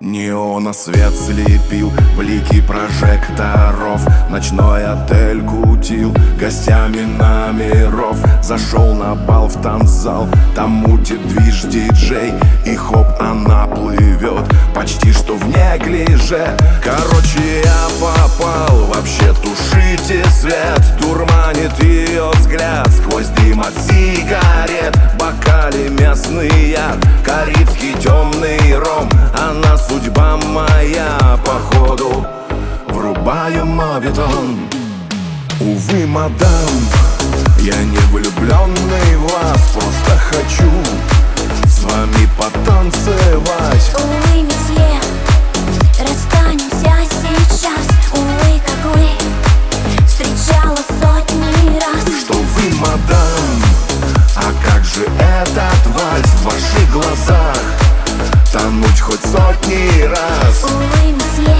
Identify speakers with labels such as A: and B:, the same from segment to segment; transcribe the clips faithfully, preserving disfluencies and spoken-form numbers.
A: Неона свет слепил, блики прожекторов. Ночной отель кутил гостями номеров. Зашел на бал в танцзал, там мутит движ диджей. И хоп, она плывет, почти что в неглиже. Короче, я попал, вообще тушите свет. Дурманит ее взгляд сквозь дым от сигарет. В бокале местный яд, карибский темный ром. Она судьба моя, походу. Врубаю моветон. Увы, мадам, я не влюбленный в вас, просто хочу с вами потанцевать.
B: Увы, месье, расстанемся сейчас. Увы, как вы, встречала сотни раз.
A: Что вы, мадам, а как же этот вальс в ваших глазах? Тонуть хоть сотни раз.
B: Увы, месье,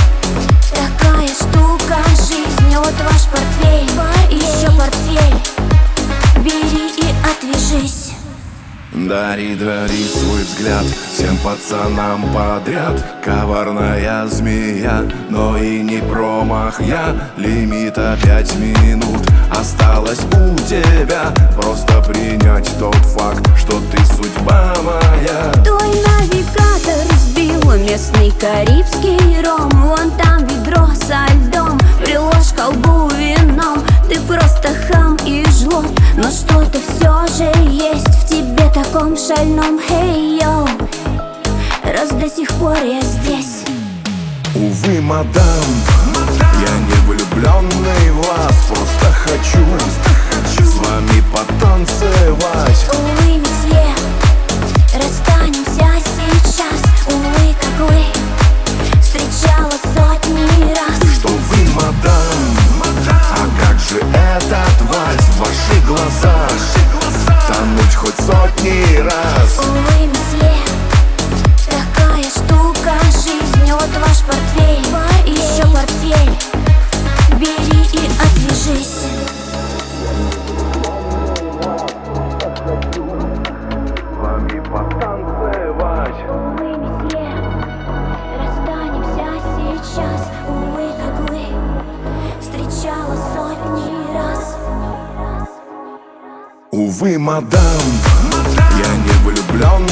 B: такая штука жизнь. Вот ваш портфель, еще портфель. Бери и отвяжись.
A: Дари, дари свой взгляд всем пацанам подряд. Коварная змея, но и не промах я. Лимита пять минут осталось у тебя. Просто принять тот факт, что ты судьба моя.
B: Твой навигатор сбил местный карибский ром. Вон там ведро со льдом, приложь к колбу вином. Ты просто хам и жлоб, но что-то все же есть в тебе таком шальном. Хей, йоу, раз до сих пор я здесь.
A: Увы, мадам, я не влюбленный в вас, просто хочу с вами потанцевать.
B: Увы, месье, расстанемся сейчас. Увы, как вы, встречала сотни раз.
A: Что вы, мадам, а как же этот вальс в ваших глазах? Тонуть хоть сотни раз.
B: Увы, месье, такая штука жизнь. Вот ваш портфель, еще портфель. Бери и отвяжись.
A: С вами потанцевать.
B: Увы, месье, расстанемся сейчас. Увы, как вы, встречала сотни раз.
A: Увы, мадам, я не влюблен